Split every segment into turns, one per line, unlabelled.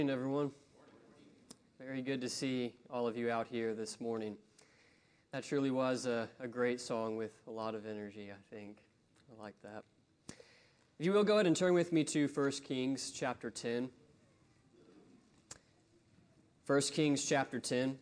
Morning, everyone. Very good to see all of you out here this morning. That truly was a great song with a lot of energy, I think. I like that. If you will, go ahead and turn with me to 1 Kings chapter 10. 1 Kings chapter 10.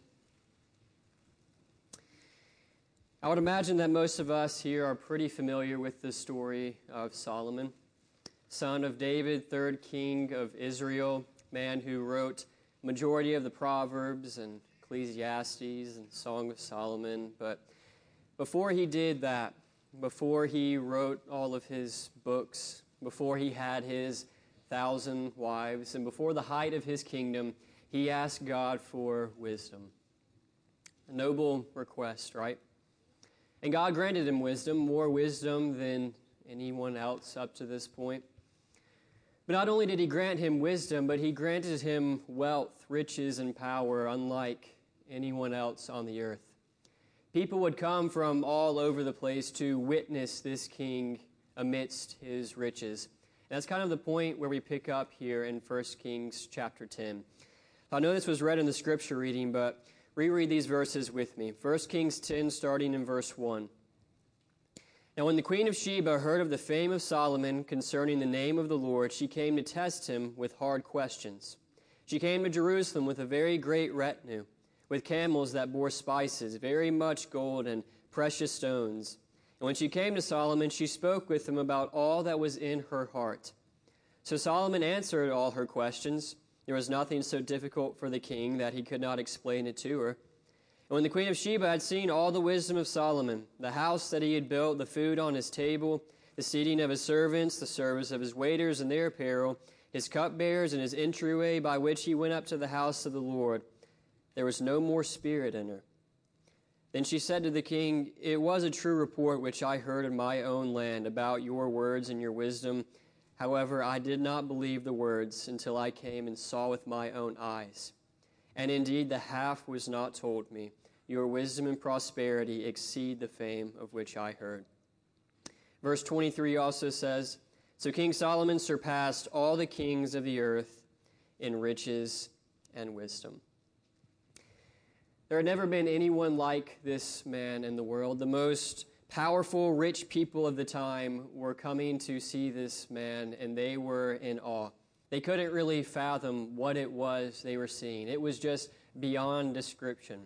I would imagine that most of us here are pretty familiar with the story of Solomon, son of David, third king of Israel, man who wrote majority of the Proverbs and Ecclesiastes and Song of Solomon. But before he did that, before he wrote all of his books, before he had his 1,000 wives, and before the height of his kingdom, he asked God for wisdom. A noble request, right? And God granted him wisdom, more wisdom than anyone else up to this point. But not only did he grant him wisdom, but he granted him wealth, riches, and power unlike anyone else on the earth. People would come from all over the place to witness this king amidst his riches. And that's kind of the point where we pick up here in 1 Kings chapter 10. I know this was read in the scripture reading, but reread these verses with me. 1 Kings 10, starting in verse 1. Now when the queen of Sheba heard of the fame of Solomon concerning the name of the Lord, she came to test him with hard questions. She came to Jerusalem with a very great retinue, with camels that bore spices, very much gold and precious stones. And when she came to Solomon, she spoke with him about all that was in her heart. So Solomon answered all her questions. There was nothing so difficult for the king that he could not explain it to her. And when the queen of Sheba had seen all the wisdom of Solomon, the house that he had built, the food on his table, the seating of his servants, the service of his waiters and their apparel, his cupbearers and his entryway by which he went up to the house of the Lord, there was no more spirit in her. Then she said to the king, "It was a true report which I heard in my own land about your words and your wisdom. However, I did not believe the words until I came and saw with my own eyes. And indeed, the half was not told me. Your wisdom and prosperity exceed the fame of which I heard." Verse 23 also says, "So King Solomon surpassed all the kings of the earth in riches and wisdom." There had never been anyone like this man in the world. The most powerful, rich people of the time were coming to see this man, and they were in awe. They couldn't really fathom what it was they were seeing. It was just beyond description.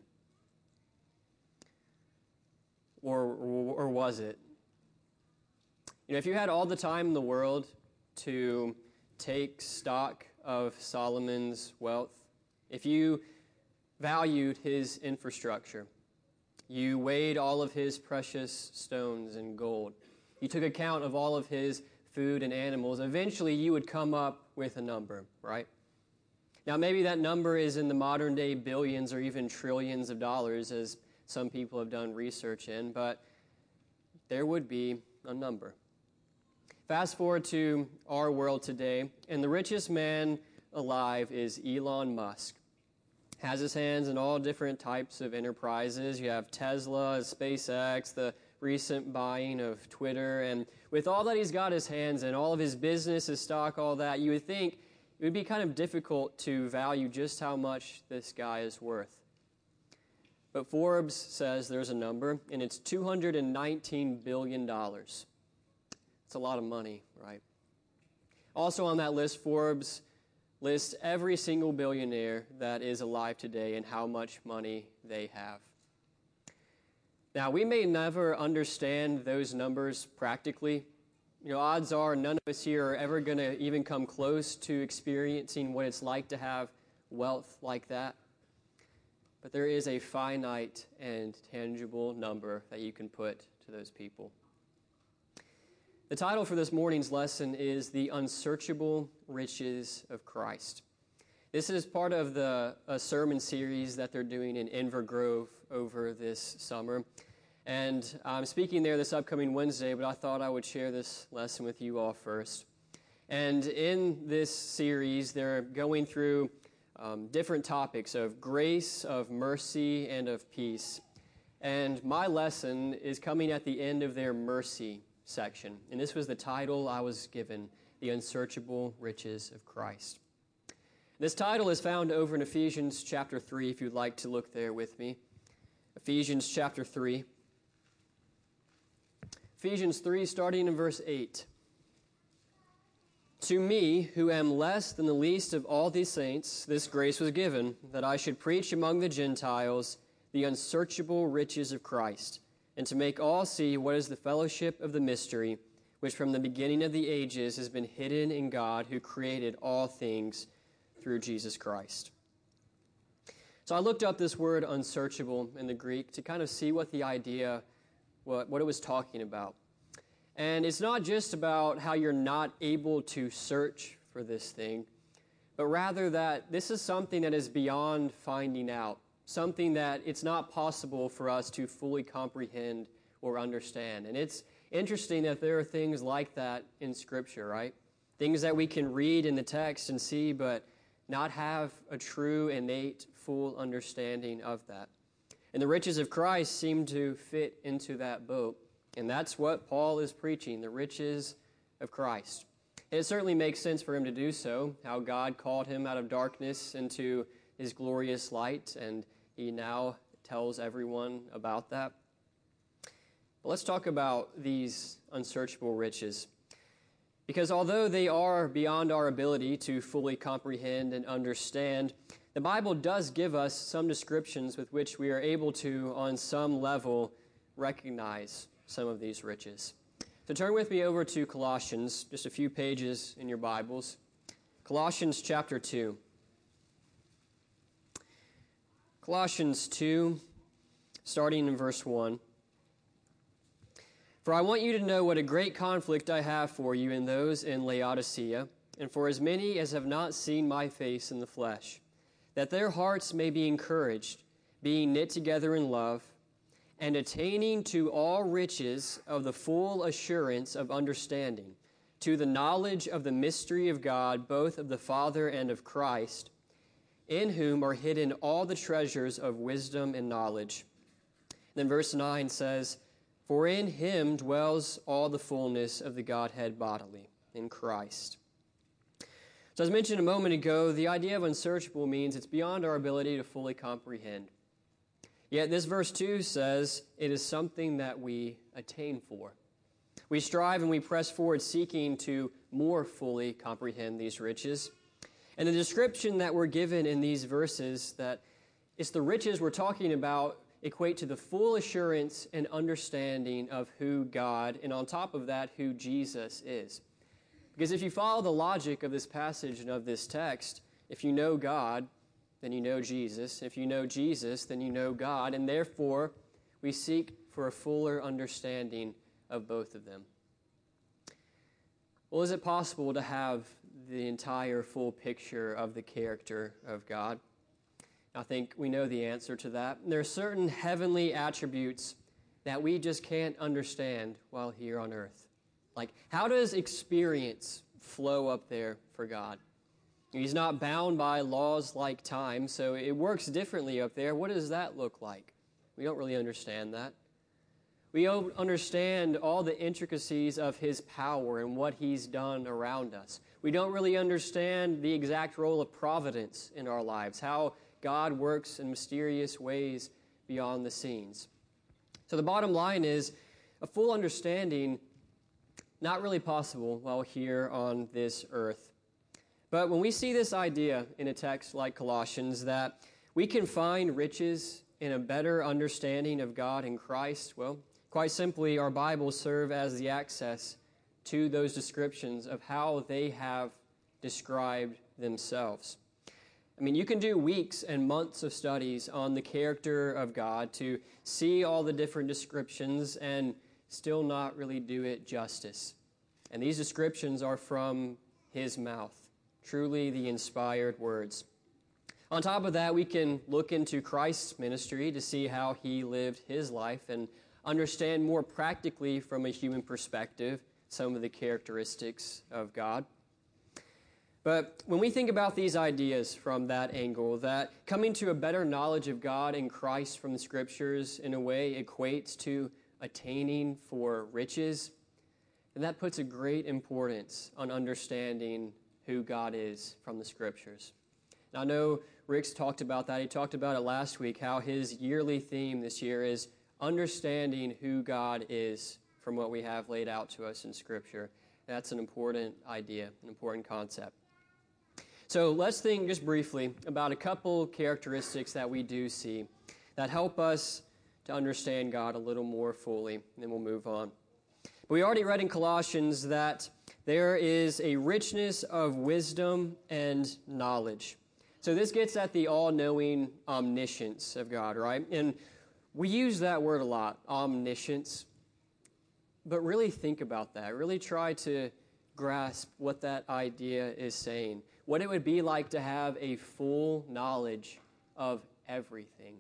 Or was it? You know, if you had all the time in the world to take stock of Solomon's wealth, if you valued his infrastructure, you weighed all of his precious stones and gold, you took account of all of his food and animals, eventually you would come up with a number, right? Now, maybe that number is in the modern day billions or even trillions of dollars, as some people have done research in, but there would be a number. Fast forward to our world today, and the richest man alive is Elon Musk. Has his hands in all different types of enterprises. You have Tesla, SpaceX, the recent buying of Twitter, and with all that he's got his hands in, all of his business, his stock, all that, you would think it would be kind of difficult to value just how much this guy is worth. But Forbes says there's a number, and it's $219 billion. It's a lot of money, right? Also on that list, Forbes lists every single billionaire that is alive today and how much money they have. Now, we may never understand those numbers practically. You know, odds are none of us here are ever going to even come close to experiencing what it's like to have wealth like that. But there is a finite and tangible number that you can put to those people. The title for this morning's lesson is The Unsearchable Riches of Christ. This is part of a sermon series that they're doing in Inver Grove over this summer. And I'm speaking there this upcoming Wednesday, but I thought I would share this lesson with you all first. And in this series, they're going through different topics of grace, of mercy, and of peace. And my lesson is coming at the end of their mercy section. And this was the title I was given, The Unsearchable Riches of Christ. This title is found over in Ephesians chapter 3, if you'd like to look there with me. Ephesians chapter 3. Ephesians 3, starting in verse 8. To me, who am less than the least of all these saints, this grace was given, that I should preach among the Gentiles the unsearchable riches of Christ, and to make all see what is the fellowship of the mystery, which from the beginning of the ages has been hidden in God, who created all things through Jesus Christ. So I looked up this word unsearchable in the Greek to kind of see what the idea, what it was talking about. And it's not just about how you're not able to search for this thing, but rather that this is something that is beyond finding out, something that it's not possible for us to fully comprehend or understand. And it's interesting that there are things like that in Scripture, right? Things that we can read in the text and see, but not have a true, innate, full understanding of that. And the riches of Christ seem to fit into that boat. And that's what Paul is preaching, the riches of Christ. And it certainly makes sense for him to do so, how God called him out of darkness into his glorious light, and he now tells everyone about that. But let's talk about these unsearchable riches. Because although they are beyond our ability to fully comprehend and understand, the Bible does give us some descriptions with which we are able to, on some level, recognize some of these riches. So turn with me over to Colossians, just a few pages in your Bibles. Colossians chapter 2. Colossians 2, starting in verse 1. For I want you to know what a great conflict I have for you and those in Laodicea, and for as many as have not seen my face in the flesh, that their hearts may be encouraged, being knit together in love, and attaining to all riches of the full assurance of understanding, to the knowledge of the mystery of God, both of the Father and of Christ, in whom are hidden all the treasures of wisdom and knowledge. Then verse 9 says, For in him dwells all the fullness of the Godhead bodily, in Christ. So as mentioned a moment ago, the idea of unsearchable means it's beyond our ability to fully comprehend. Yet this verse 2 says it is something that we attain for. We strive and we press forward seeking to more fully comprehend these riches. And the description that we're given in these verses, that it's the riches we're talking about, equate to the full assurance and understanding of who God, and on top of that, who Jesus is. Because if you follow the logic of this passage and of this text, if you know God, then you know Jesus. If you know Jesus, then you know God. And therefore, we seek for a fuller understanding of both of them. Well, is it possible to have the entire full picture of the character of God? I think we know the answer to that. There are certain heavenly attributes that we just can't understand while here on earth. Like, how does experience flow up there for God? He's not bound by laws like time, so it works differently up there. What does that look like? We don't really understand that. We don't understand all the intricacies of his power and what he's done around us. We don't really understand the exact role of providence in our lives, how God works in mysterious ways beyond the scenes. So the bottom line is a full understanding, not really possible while here on this earth. But when we see this idea in a text like Colossians that we can find riches in a better understanding of God in Christ, well, quite simply, our Bibles serve as the access to those descriptions of how they have described themselves. I mean, you can do weeks and months of studies on the character of God to see all the different descriptions and still not really do it justice. And these descriptions are from his mouth, truly the inspired words. On top of that, we can look into Christ's ministry to see how he lived his life and understand more practically from a human perspective some of the characteristics of God. But when we think about these ideas from that angle, that coming to a better knowledge of God and Christ from the Scriptures in a way equates to attaining for riches, and that puts a great importance on understanding who God is from the Scriptures. I know Rick's talked about that. He talked about it last week, how his yearly theme this year is understanding who God is from what we have laid out to us in Scripture. That's an important idea, an important concept. So let's think just briefly about a couple characteristics that we do see that help us to understand God a little more fully, and then we'll move on. But we already read in Colossians that there is a richness of wisdom and knowledge. So this gets at the all-knowing omniscience of God, right? And we use that word a lot, omniscience. But really think about that. Really try to grasp what that idea is saying. What it would be like to have a full knowledge of everything.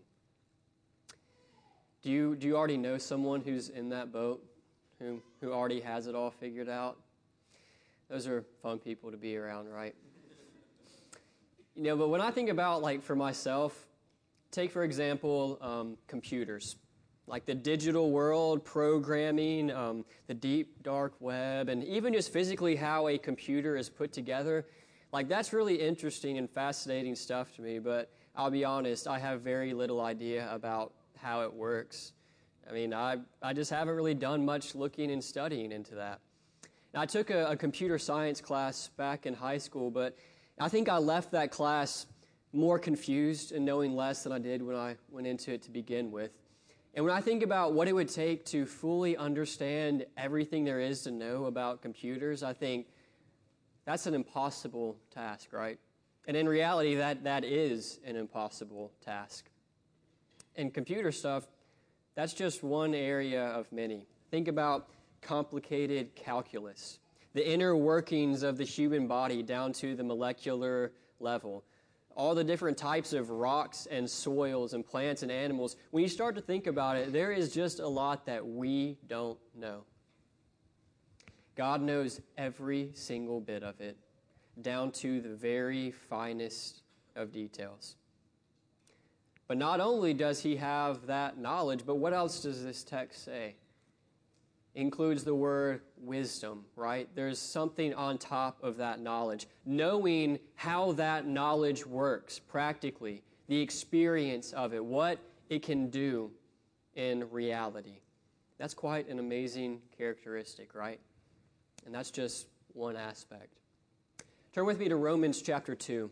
Do you already know someone who's in that boat, who already has it all figured out? Those are fun people to be around, right? But when I think about, for myself, take, for example, computers. Like the digital world, programming, the deep, dark web, and even just physically how a computer is put together. That's really interesting and fascinating stuff to me, but I'll be honest, I have very little idea about how it works. I just haven't really done much looking and studying into that. Now, I took a computer science class back in high school, but I think I left that class more confused and knowing less than I did when I went into it to begin with. And when I think about what it would take to fully understand everything there is to know about computers, I think that's an impossible task, right? And in reality, that is an impossible task. And computer stuff, that's just one area of many. Think about complicated calculus, the inner workings of the human body down to the molecular level, all the different types of rocks and soils and plants and animals. When you start to think about it, there is just a lot that we don't know. God knows every single bit of it, down to the very finest of details. But not only does he have that knowledge, but what else does this text say? It includes the word wisdom, right? There's something on top of that knowledge. Knowing how that knowledge works practically, the experience of it, what it can do in reality. That's quite an amazing characteristic, right? And that's just one aspect. Turn with me to Romans chapter 2.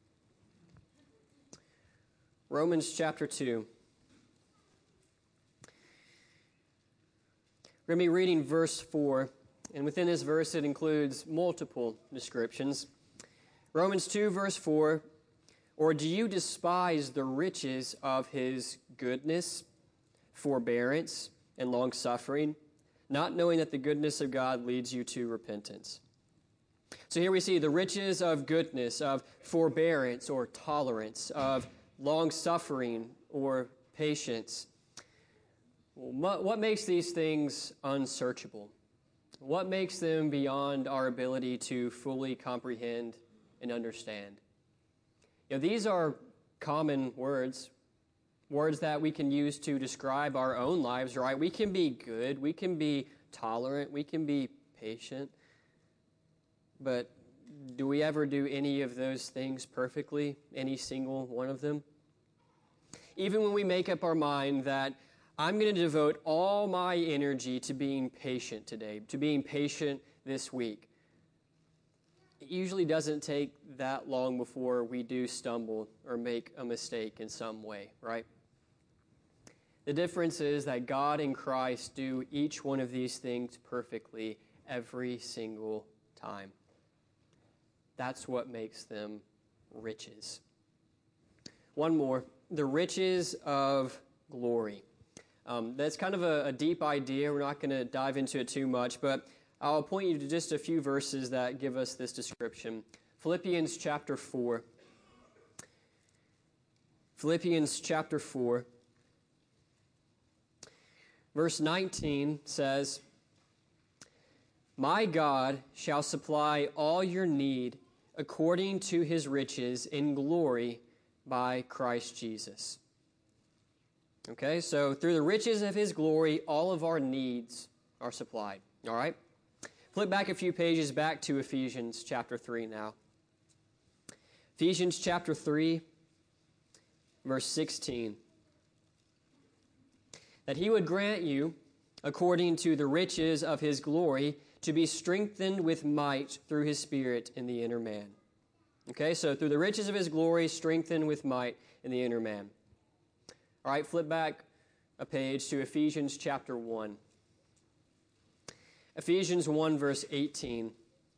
Romans chapter 2. We're going to be reading verse 4, and within this verse it includes multiple descriptions. Romans 2, verse 4, or do you despise the riches of his goodness, forbearance, and long-suffering, not knowing that the goodness of God leads you to repentance? So here we see the riches of goodness, of forbearance or tolerance, of long-suffering or patience. What makes these things unsearchable? What makes them beyond our ability to fully comprehend and understand? These are common words that we can use to describe our own lives, right? We can be good, we can be tolerant, we can be patient, but do we ever do any of those things perfectly, any single one of them? Even when we make up our mind that I'm going to devote all my energy to being patient today, to being patient this week, it usually doesn't take that long before we do stumble or make a mistake in some way, right? The difference is that God and Christ do each one of these things perfectly every single time. That's what makes them riches. One more, the riches of glory. That's kind of a deep idea. We're not going to dive into it too much, but I'll point you to just a few verses that give us this description. Philippians chapter 4. Philippians chapter 4. Verse 19 says, my God shall supply all your need according to his riches in glory by Christ Jesus. Okay, so through the riches of his glory, all of our needs are supplied. All right? Flip back a few pages back to Ephesians chapter 3 now. Ephesians chapter 3, verse 16. That he would grant you, according to the riches of his glory, to be strengthened with might through his Spirit in the inner man. Okay, so through the riches of his glory, strengthened with might in the inner man. All right, flip back a page to Ephesians chapter 1. Ephesians 1, verse 18.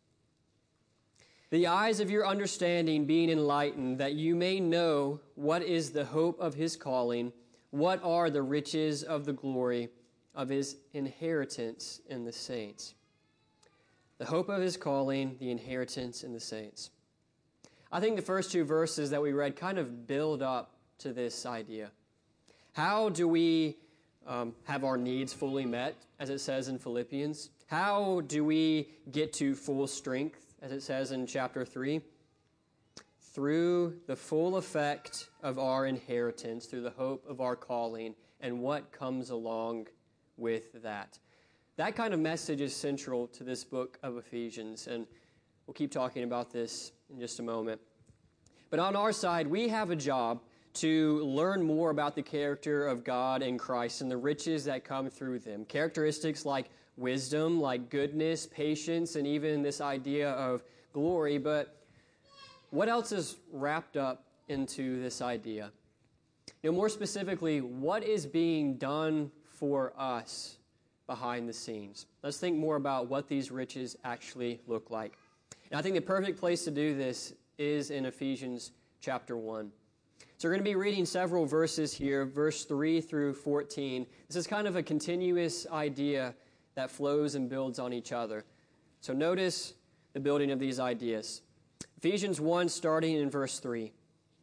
The eyes of your understanding being enlightened, that you may know what is the hope of his calling, what are the riches of the glory of his inheritance in the saints. The hope of his calling, the inheritance in the saints. I think the first two verses that we read kind of build up to this idea. How do we have our needs fully met, as it says in Philippians? How do we get to full strength, as it says in chapter 3? Through the full effect of our inheritance, through the hope of our calling, and what comes along with that. That kind of message is central to this book of Ephesians, and we'll keep talking about this in just a moment. But on our side, we have a job to learn more about the character of God and Christ and the riches that come through them. Characteristics like wisdom, like goodness, patience, and even this idea of glory. But what else is wrapped up into this idea? More specifically, what is being done for us behind the scenes? Let's think more about what these riches actually look like. And I think the perfect place to do this is in Ephesians chapter 1. So we're going to be reading several verses here, verse 3 through 14. This is kind of a continuous idea that flows and builds on each other. So notice the building of these ideas. Ephesians 1, starting in verse 3.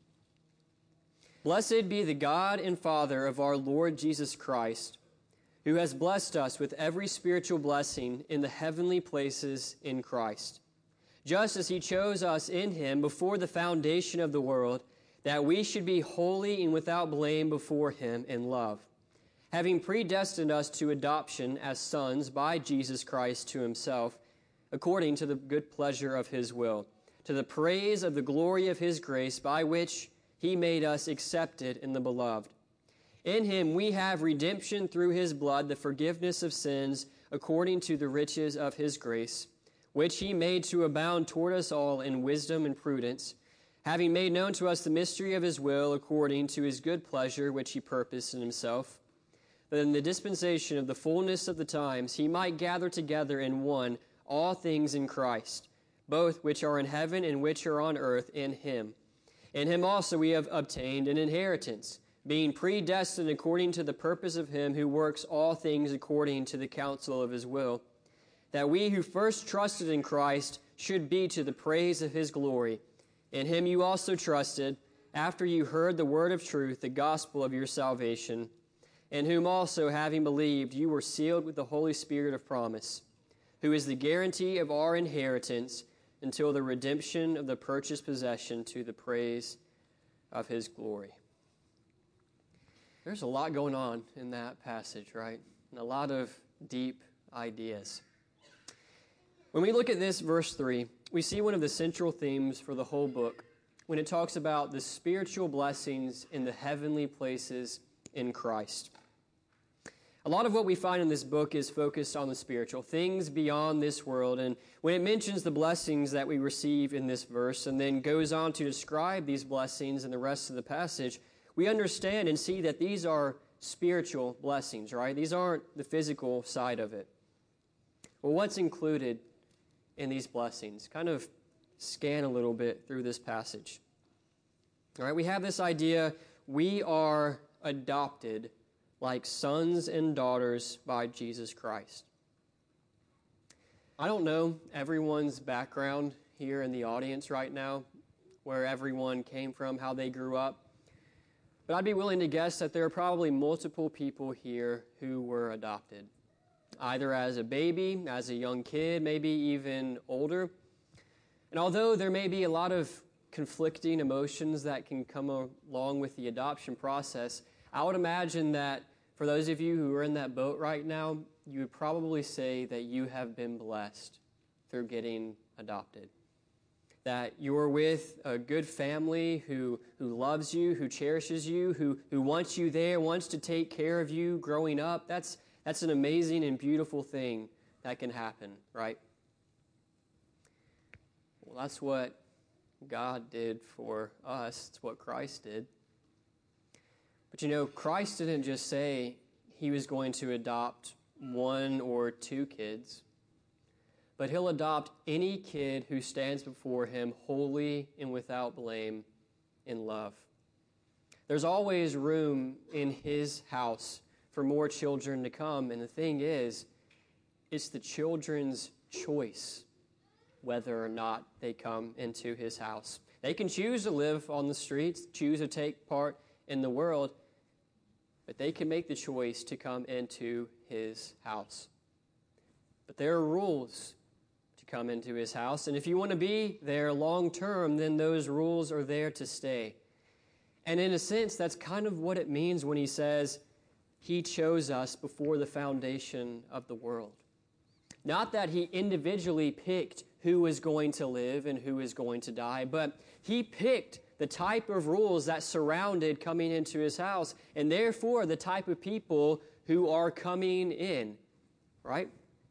Blessed be the God and Father of our Lord Jesus Christ, who has blessed us with every spiritual blessing in the heavenly places in Christ, just as he chose us in him before the foundation of the world, that we should be holy and without blame before him in love, having predestined us to adoption as sons by Jesus Christ to himself, according to the good pleasure of his will, to the praise of the glory of his grace, by which he made us accepted in the beloved. In him we have redemption through his blood, the forgiveness of sins, according to the riches of his grace, which he made to abound toward us all in wisdom and prudence, having made known to us the mystery of his will, according to his good pleasure, which he purposed in himself, that in the dispensation of the fullness of the times he might gather together in one all things in Christ, both which are in heaven and which are on earth in him. In him also we have obtained an inheritance, being predestined according to the purpose of him who works all things according to the counsel of his will, that we who first trusted in Christ should be to the praise of his glory. In him you also trusted, after you heard the word of truth, the gospel of your salvation, in whom also, having believed, you were sealed with the Holy Spirit of promise, who is the guarantee of our inheritance until the redemption of the purchased possession to the praise of his glory. There's a lot going on in that passage, right? And a lot of deep ideas. When we look at this, verse 3, we see one of the central themes for the whole book when it talks about the spiritual blessings in the heavenly places in Christ. A lot of what we find in this book is focused on the spiritual, things beyond this world. And when it mentions the blessings that we receive in this verse and then goes on to describe these blessings in the rest of the passage, we understand and see that these are spiritual blessings, right? These aren't the physical side of it. Well, what's included in these blessings? Kind of scan a little bit through this passage. All right, we have this idea, we are adopted like sons and daughters by Jesus Christ. I don't know everyone's background here in the audience right now, where everyone came from, how they grew up. But I'd be willing to guess that there are probably multiple people here who were adopted, either as a baby, as a young kid, maybe even older. And although there may be a lot of conflicting emotions that can come along with the adoption process, I would imagine that for those of you who are in that boat right now, you would probably say that you have been blessed through getting adopted. that you're with a good family who loves you, who cherishes you, who wants you there, wants to take care of you growing up. That's an amazing and beautiful thing that can happen, right? Well, that's what God did for us. It's what Christ did. But you know, Christ didn't just say he was going to adopt 1 or 2 kids, but he'll adopt any kid who stands before him holy and without blame in love. There's always room in his house for more children to come, and the thing is, it's the children's choice whether or not they come into his house. They can choose to live on the streets, choose to take part in the world, but they can make the choice to come into his house. But there are rules to come into his house, and if you want to be there long term, then those rules are there to stay. And in a sense, that's kind of what it means when he says he chose us before the foundation of the world. Not that he individually picked who was going to live and who is going to die, but he picked the type of rules that surrounded coming into his house, and therefore the type of people who are coming in, right?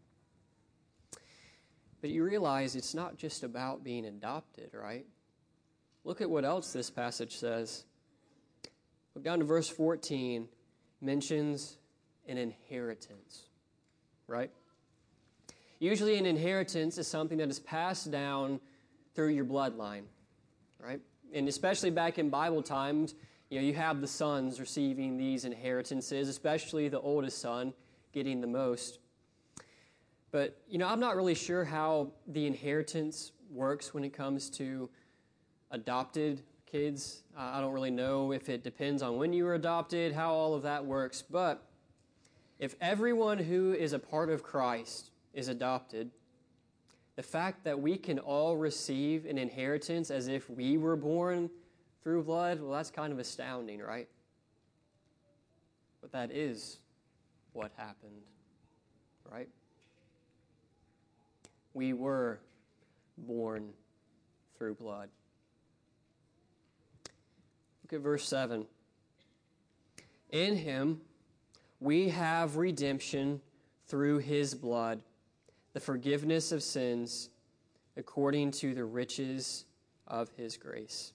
But you realize it's not just about being adopted, right? Look at what else this passage says. Look down to verse 14. Mentions an inheritance, right? Usually an inheritance is something that is passed down through your bloodline, right? And especially back in Bible times, you have the sons receiving these inheritances, especially the oldest son getting the most. But, I'm not really sure how the inheritance works when it comes to adopted kids. I don't really know if it depends on when you were adopted, how all of that works. But if everyone who is a part of Christ is adopted, the fact that we can all receive an inheritance as if we were born through blood, well, that's kind of astounding, right? But that is what happened, right? We were born through blood. Look at verse 7. In him we have redemption through his blood, the forgiveness of sins according to the riches of his grace.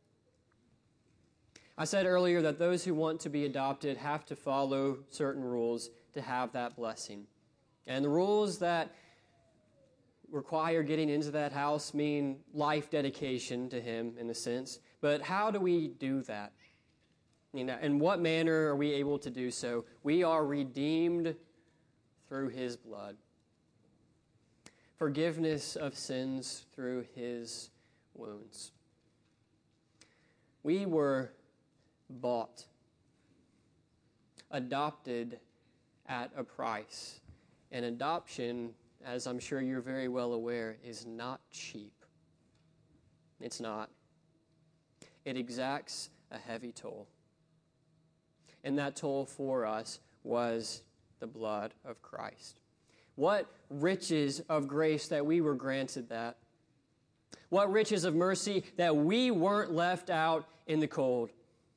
I said earlier that those who want to be adopted have to follow certain rules to have that blessing. And the rules that require getting into that house mean life dedication to him in a sense. But how do we do that? In what manner are we able to do so? We are redeemed through his blood. Forgiveness of sins through his wounds. We were bought, adopted at a price. And adoption, as I'm sure you're very well aware, is not cheap. It's not. It exacts a heavy toll. And that toll for us was the blood of Christ. What riches of grace that we were granted that. What riches of mercy that we weren't left out in the cold.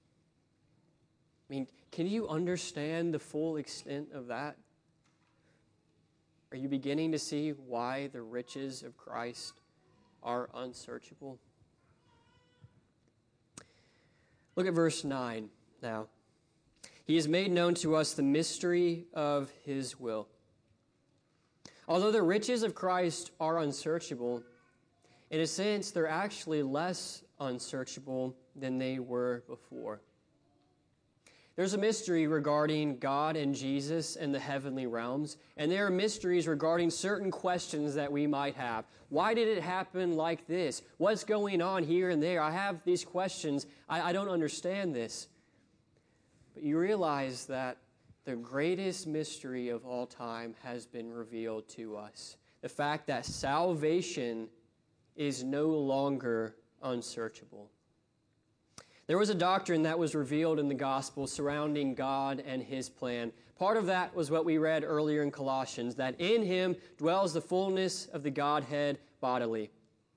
Can you understand the full extent of that? Are you beginning to see why the riches of Christ are unsearchable? Look at verse 9 now. He has made known to us the mystery of his will. Although the riches of Christ are unsearchable, in a sense, they're actually less unsearchable than they were before. There's a mystery regarding God and Jesus and the heavenly realms, and there are mysteries regarding certain questions that we might have. Why did it happen like this? What's going on here and there? I have these questions. I don't understand this. But you realize that the greatest mystery of all time has been revealed to us. The fact that salvation is no longer unsearchable. There was a doctrine that was revealed in the gospel surrounding God and his plan. Part of that was what we read earlier in Colossians, that in him dwells the fullness of the Godhead bodily.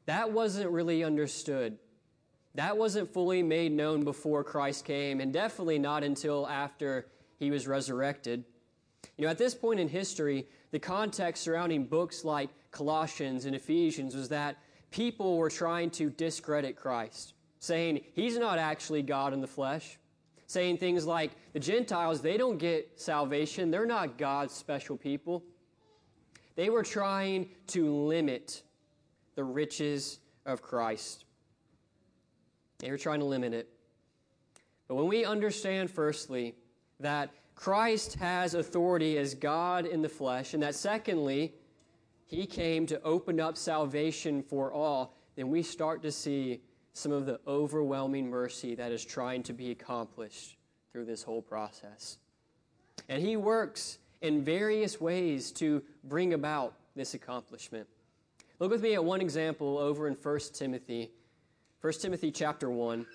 that wasn't really understood. That wasn't fully made known before Christ came, and definitely not until after he was resurrected. At this point in history, the context surrounding books like Colossians and Ephesians was that people were trying to discredit Christ, saying he's not actually God in the flesh, saying things like the Gentiles, they don't get salvation, they're not God's special people. They were trying to limit the riches of Christ. They were trying to limit it. But when we understand, firstly, that Christ has authority as God in the flesh, and that secondly, he came to open up salvation for all, then we start to see some of the overwhelming mercy that is trying to be accomplished through this whole process. And he works in various ways to bring about this accomplishment. Look with me at one example over in 1 Timothy. 1 Timothy chapter 1.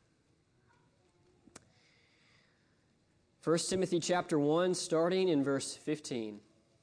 1 Timothy chapter 1, starting in verse 15.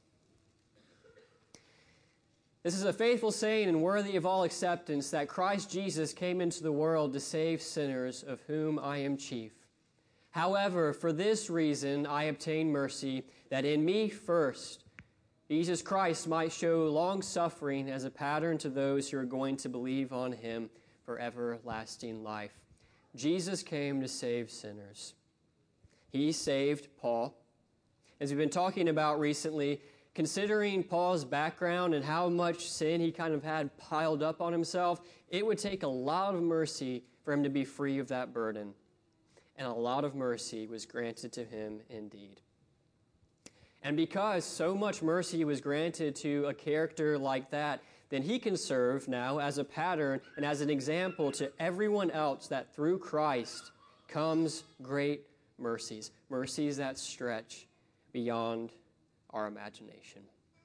This is a faithful saying and worthy of all acceptance that Christ Jesus came into the world to save sinners, of whom I am chief. However, for this reason I obtain mercy, that in me first Jesus Christ might show long-suffering as a pattern to those who are going to believe on him for everlasting life. Jesus came to save sinners. He saved Paul. As we've been talking about recently, considering Paul's background and how much sin he kind of had piled up on himself, it would take a lot of mercy for him to be free of that burden. And a lot of mercy was granted to him indeed. And because so much mercy was granted to a character like that, then he can serve now as a pattern and as an example to everyone else that through Christ comes great mercies, mercies that stretch beyond our imagination.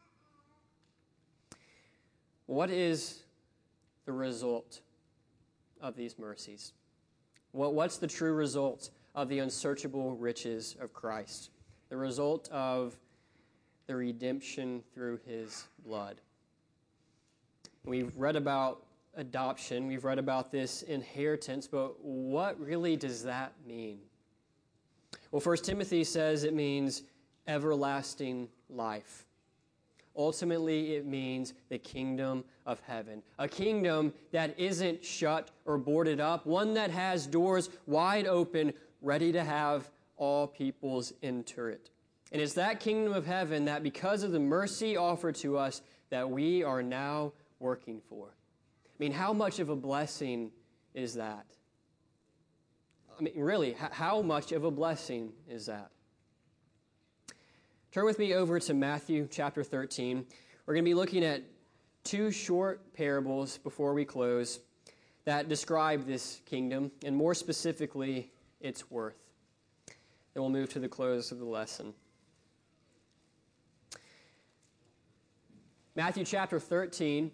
What is the result of these mercies? What's the true result of the unsearchable riches of Christ? The result of the redemption through his blood. We've read about adoption, we've read about this inheritance, but what really does that mean? Well, 1 Timothy says it means everlasting life. Ultimately, it means the kingdom of heaven. A kingdom that isn't shut or boarded up, one that has doors wide open, ready to have all peoples enter it. And it's that kingdom of heaven that because of the mercy offered to us that we are now working for. I mean, how much of a blessing is that? I mean, really, how much of a blessing is that? Turn with me over to Matthew chapter 13. We're going to be looking at two short parables before we close that describe this kingdom, and more specifically, its worth. Then we'll move to the close of the lesson. Matthew chapter 13,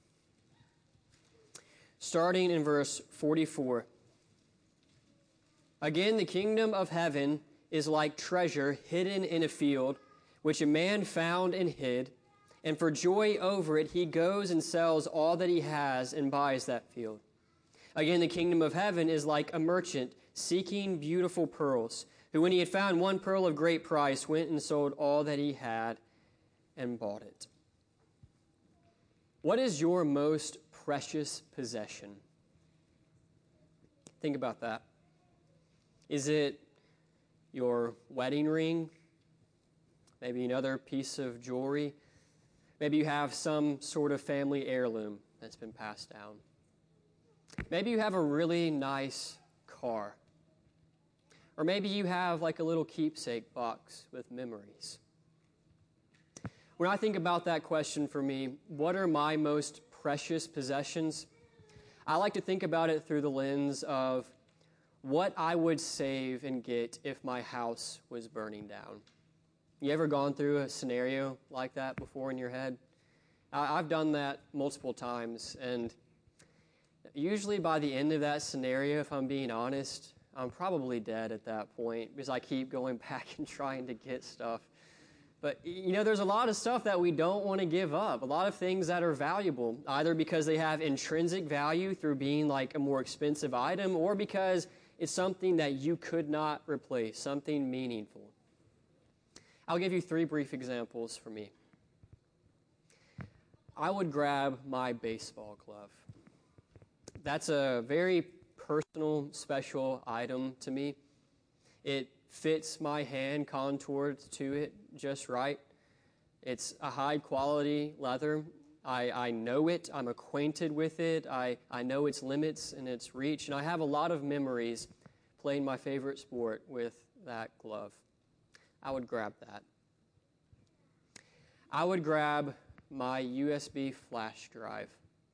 starting in verse 44. Again, the kingdom of heaven is like treasure hidden in a field, which a man found and hid, and for joy over it he goes and sells all that he has and buys that field. Again, the kingdom of heaven is like a merchant seeking beautiful pearls, who when he had found one pearl of great price, went and sold all that he had and bought it. What is your most precious possession? Think about that. Is it your wedding ring? Maybe another piece of jewelry? Maybe you have some sort of family heirloom that's been passed down. Maybe you have a really nice car. Or maybe you have like a little keepsake box with memories. When I think about that question for me, what are my most precious possessions? I like to think about it through the lens of what I would save and get if my house was burning down. You ever gone through a scenario like that before in your head? I've done that multiple times, and usually by the end of that scenario, if I'm being honest, I'm probably dead at that point because I keep going back and trying to get stuff But, there's a lot of stuff that we don't want to give up, a lot of things that are valuable, either because they have intrinsic value through being like a more expensive item or because it's something that you could not replace, something meaningful. I'll give you 3 brief examples for me. I would grab my baseball glove. That's a very personal, special item to me. It fits my hand contoured to it just right. It's a high-quality leather. I know it. I'm acquainted with it. I know its limits and its reach, and I have a lot of memories playing my favorite sport with that glove. I would grab that. I would grab my USB flash drive.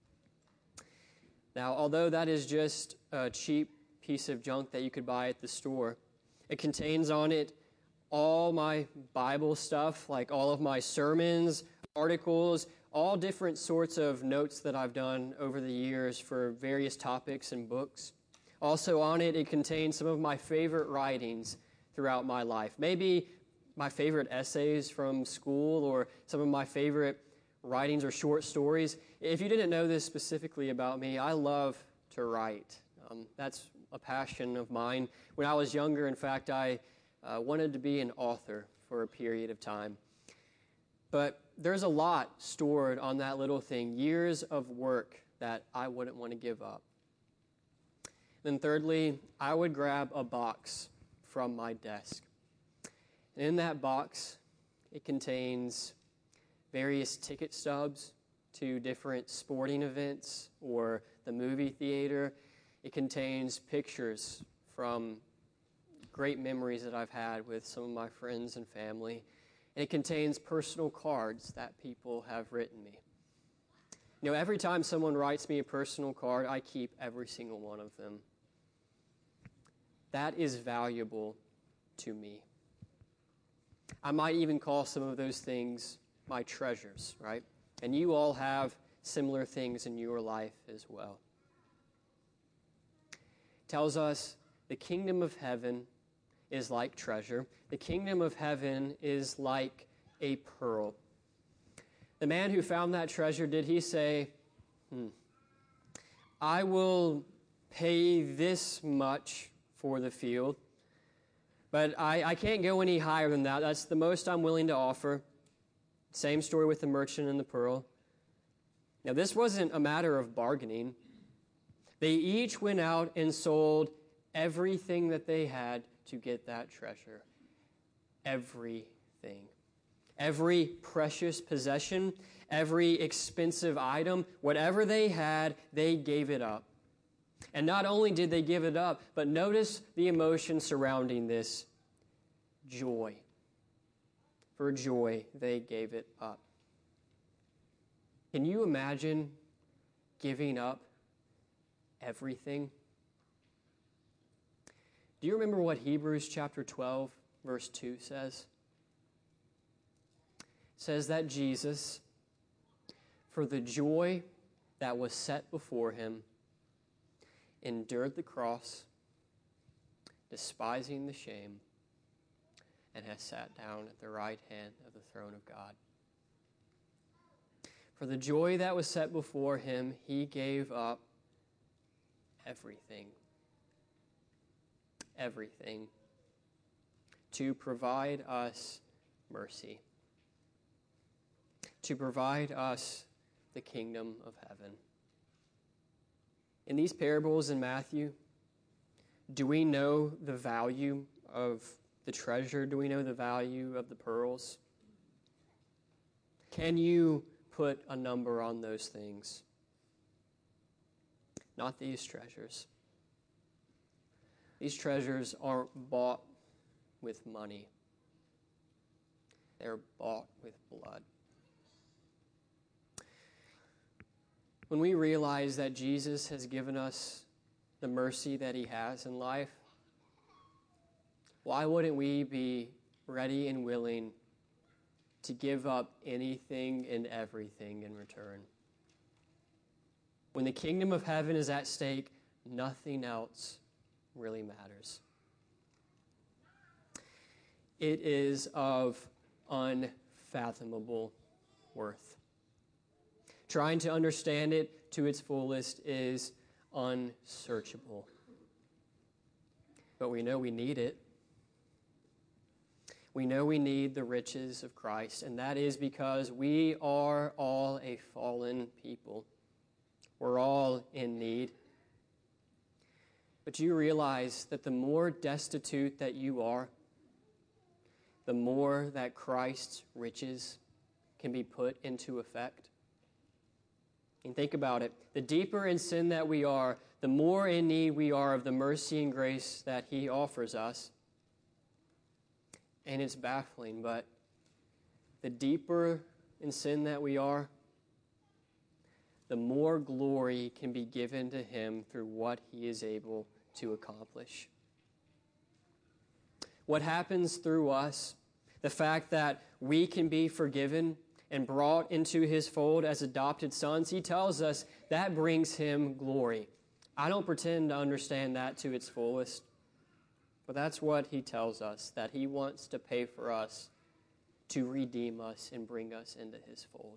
Now, although that is just a cheap piece of junk that you could buy at the store, it contains on it all my Bible stuff, like all of my sermons, articles, all different sorts of notes that I've done over the years for various topics and books. Also on it, it contains some of my favorite writings throughout my life. Maybe my favorite essays from school or some of my favorite writings or short stories. If you didn't know this specifically about me, I love to write. That's a passion of mine. When I was younger, in fact, I wanted to be an author for a period of time. But there's a lot stored on that little thing, years of work that I wouldn't want to give up. Then thirdly, I would grab a box from my desk. And in that box, it contains various ticket stubs to different sporting events or the movie theater. It contains pictures from great memories that I've had with some of my friends and family. And it contains personal cards that people have written me. Every time someone writes me a personal card, I keep every single one of them. That is valuable to me. I might even call some of those things my treasures, right? And you all have similar things in your life as well. It tells us the kingdom of heaven is like treasure. The kingdom of heaven is like a pearl. The man who found that treasure, did he say, I will pay this much for the field, but I can't go any higher than that. That's the most I'm willing to offer. Same story with the merchant and the pearl. Now, this wasn't a matter of bargaining. They each went out and sold everything that they had to get that treasure. Everything. Every precious possession, every expensive item, whatever they had, they gave it up. And not only did they give it up, but notice the emotion surrounding this: joy. For joy, they gave it up. Can you imagine giving up everything? Do you remember what Hebrews chapter 12, verse 2 says? It says that Jesus, for the joy that was set before him, endured the cross, despising the shame, and has sat down at the right hand of the throne of God. For the joy that was set before him, he gave up everything. Everything. To provide us mercy. To provide us the kingdom of heaven. In these parables in Matthew, do we know the value of the treasure? Do we know the value of the pearls? Can you put a number on those things? Not these treasures. These treasures aren't bought with money. They're bought with blood. When we realize that Jesus has given us the mercy that he has in life, why wouldn't we be ready and willing to give up anything and everything in return? When the kingdom of heaven is at stake, nothing else really matters. It is of unfathomable worth. Trying to understand it to its fullest is unsearchable. But we know we need it. We know we need the riches of Christ, and that is because we are all a fallen people. We're all in need. But you realize that the more destitute that you are, the more that Christ's riches can be put into effect. And think about it. The deeper in sin that we are, the more in need we are of the mercy and grace that He offers us. And it's baffling, but the deeper in sin that we are, the more glory can be given to Him through what He is able to accomplish. What happens through us, the fact that we can be forgiven and brought into His fold as adopted sons, He tells us that brings Him glory. I don't pretend to understand that to its fullest, but that's what He tells us, that He wants to pay for us, to redeem us and bring us into His fold.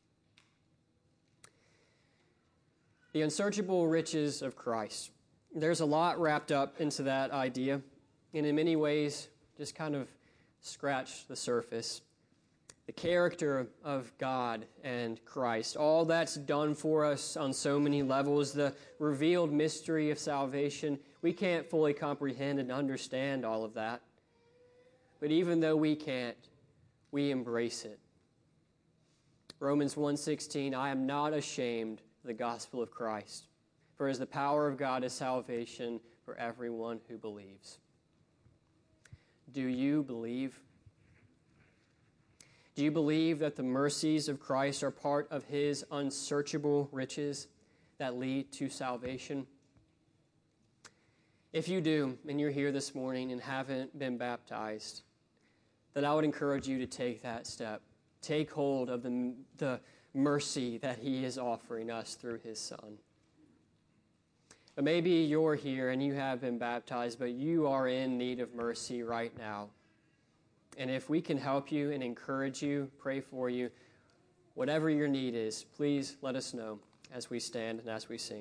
The unsearchable riches of Christ. There's a lot wrapped up into that idea, and in many ways, just kind of scratch the surface. The character of God and Christ, all that's done for us on so many levels, the revealed mystery of salvation, we can't fully comprehend and understand all of that. But even though we can't, we embrace it. Romans 1:16, I am not ashamed of the gospel of Christ, for it is the power of God to salvation for everyone who believes. Do you believe? Do you believe that the mercies of Christ are part of His unsearchable riches that lead to salvation? If you do, and you're here this morning and haven't been baptized, then I would encourage you to take that step. Take hold of the mercy that He is offering us through His Son. But maybe you're here and you have been baptized, but you are in need of mercy right now. And if we can help you and encourage you, pray for you, whatever your need is, please let us know as we stand and as we sing.